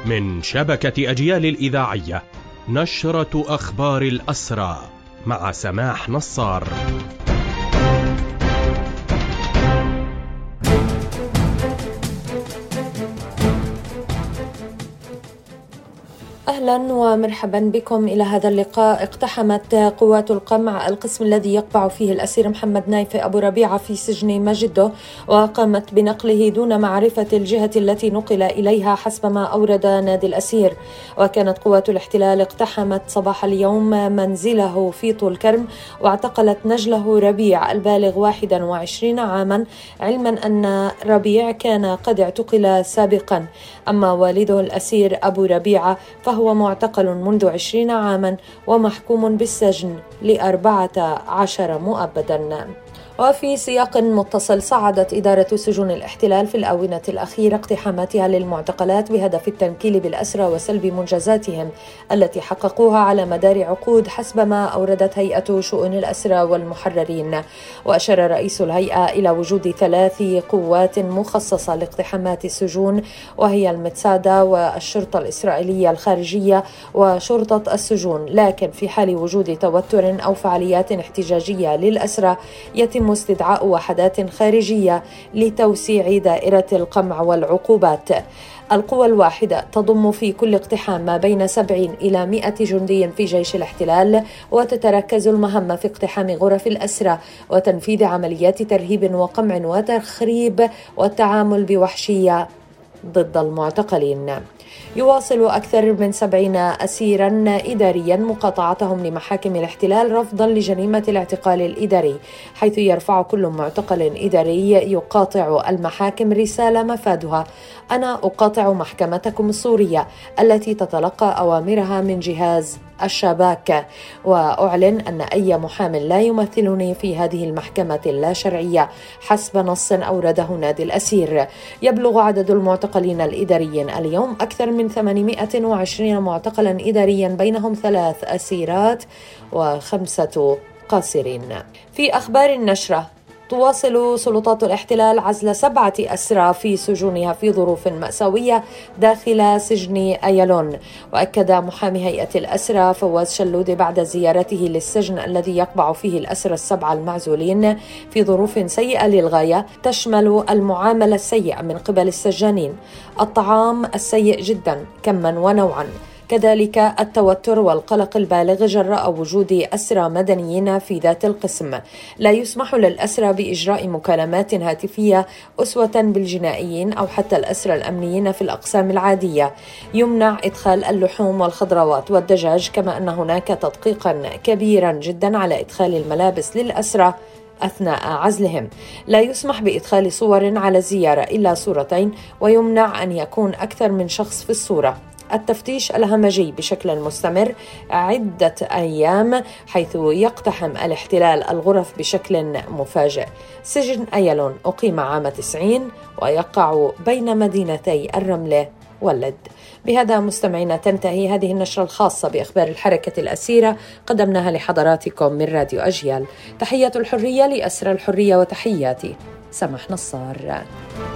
من شبكة أجيال الإذاعية، نشرة أخبار الأسرى مع سماح نصار. أهلا ومرحبا بكم إلى هذا اللقاء. اقتحمت قوات القمع القسم الذي يقبع فيه الأسير محمد نايف أبو ربيعة في سجن مجده، وقامت بنقله دون معرفة الجهة التي نقل إليها حسب ما أورد نادي الأسير. وكانت قوات الاحتلال اقتحمت صباح اليوم منزله في طول كرم، واعتقلت نجله ربيع البالغ 21 عاما، علما أن ربيع كان قد اعتقل سابقا. أما والده الأسير أبو ربيعة فهو معتقل منذ 20 عاما ومحكوم بالسجن ل14 مؤبدا. وفي سياق متصل، صعدت إدارة سجون الاحتلال في الآونة الأخيرة اقتحاماتها للمعتقلات بهدف التنكيل بالأسرى وسلب منجزاتهم التي حققوها على مدار عقود حسب ما أوردت هيئة شؤون الأسرى والمحررين. وأشار رئيس الهيئة إلى وجود 3 قوات مخصصة لاقتحامات السجون، وهي المتسادة والشرطة الإسرائيلية الخارجية وشرطة السجون، لكن في حال وجود توتر أو فعاليات احتجاجية للأسرى يتم استدعاء وحدات خارجية لتوسيع دائرة القمع والعقوبات. القوى الواحدة تضم في كل اقتحام ما بين 70 إلى 100 جندي في جيش الاحتلال، وتتركز المهمة في اقتحام غرف الأسرى وتنفيذ عمليات ترهيب وقمع وتخريب والتعامل بوحشية ضد المعتقلين. يواصل أكثر من 70 أسيرا إداريا مقاطعتهم لمحاكم الاحتلال رفضا لجريمة الاعتقال الإداري، حيث يرفع كل معتقل إداري يقاطع المحاكم رسالة مفادها: أنا أقاطع محكمتكم السورية التي تتلقى أوامرها من جهاز الشباك، وأعلن أن أي محام لا يمثلني في هذه المحكمة اللا شرعية حسب نص أورده نادي الأسير. يبلغ عدد المعتقلين الإداريين اليوم أكثر من 820 معتقلا إداريا، بينهم 3 أسيرات و5 قاصرين. في أخبار النشرة، تواصل سلطات الاحتلال عزل 7 أسرى في سجونها في ظروف مأساوية داخل سجن أيالون. وأكد محامي هيئة الأسرى فواز شلود بعد زيارته للسجن الذي يقبع فيه الأسرى ال7 المعزولين في ظروف سيئة للغاية، تشمل المعاملة السيئة من قبل السجانين، الطعام السيء جدا كما ونوعا، كذلك التوتر والقلق البالغ جراء وجود أسرى مدنيين في ذات القسم. لا يسمح للأسرى بإجراء مكالمات هاتفية أسوة بالجنائيين أو حتى الأسرى الأمنيين في الأقسام العادية. يمنع إدخال اللحوم والخضروات والدجاج، كما أن هناك تدقيقا كبيرا جدا على إدخال الملابس للأسرى أثناء عزلهم. لا يسمح بإدخال صور على الزيارة إلا صورتين، ويمنع أن يكون أكثر من شخص في الصورة. التفتيش الهمجي بشكل مستمر عدة أيام، حيث يقتحم الاحتلال الغرف بشكل مفاجئ. سجن أيالون أقيم عام 90 ويقع بين مدينتي الرملة واللد. بهذا مستمعينا تنتهي هذه النشرة الخاصة بأخبار الحركة الأسيرة، قدمناها لحضراتكم من راديو أجيال. تحية الحرية لأسرى الحرية، وتحياتي سماح نصار.